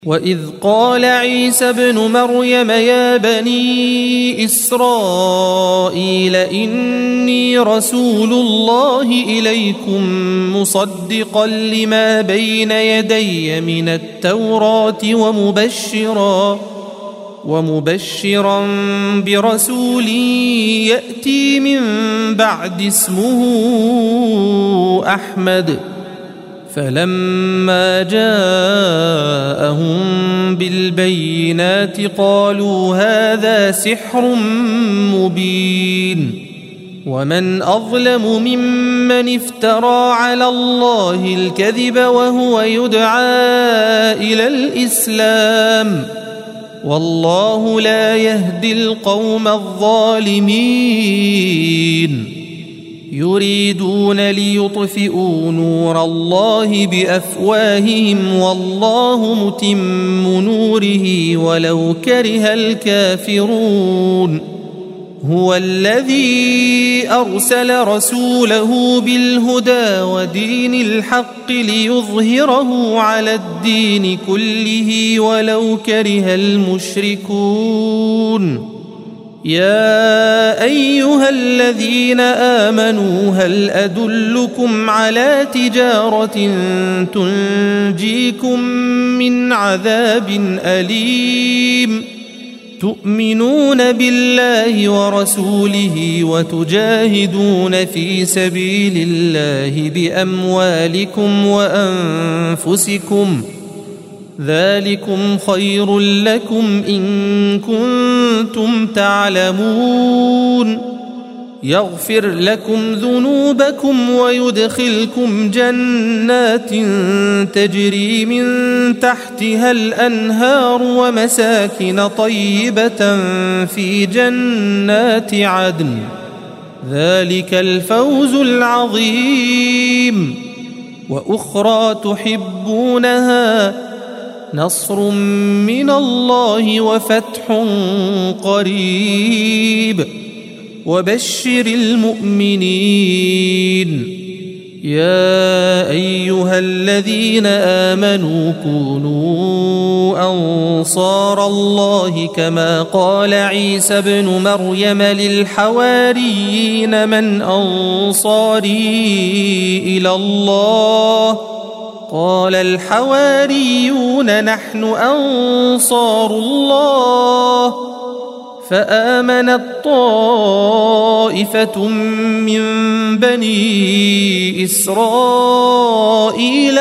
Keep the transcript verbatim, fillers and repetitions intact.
وإذ قال عيسى ابن مريم يا بني إسرائيل إني رسول الله إليكم مصدقا لما بين يدي من التوراة ومبشرا ومبشرا برسول يأتي من بعد اسمه أحمد. فلما جاءهم بالبينات قالوا هذا سحر مبين. ومن أظلم ممن افترى على الله الكذب وهو يدعى إلى الإسلام والله لا يهدي القوم الظالمين. يريدون ليطفئوا نور الله بأفواههم والله متم نوره ولو كره الكافرون. هو الذي أرسل رسوله بالهدى ودين الحق ليظهره على الدين كله ولو كره المشركون. يا أيها الذين آمنوا هل أدلكم على تجارة تنجيكم من عذاب أليم تؤمنون بالله ورسوله وتجاهدون في سبيل الله بأموالكم وأنفسكم ذلكم خير لكم إن كنتم تعلمون. يغفر لكم ذنوبكم ويدخلكم جنات تجري من تحتها الأنهار ومساكن طيبة في جنات عدن ذلك الفوز العظيم. وأخرى تحبونها نصر من الله وفتح قريب وبشر المؤمنين. يا أيها الذين آمنوا كونوا أنصار الله كما قال عيسى ابن مريم للحواريين من أنصاري إلى الله قال الحواريون نحن أنصار الله. فآمنت طائفة من بني إسرائيل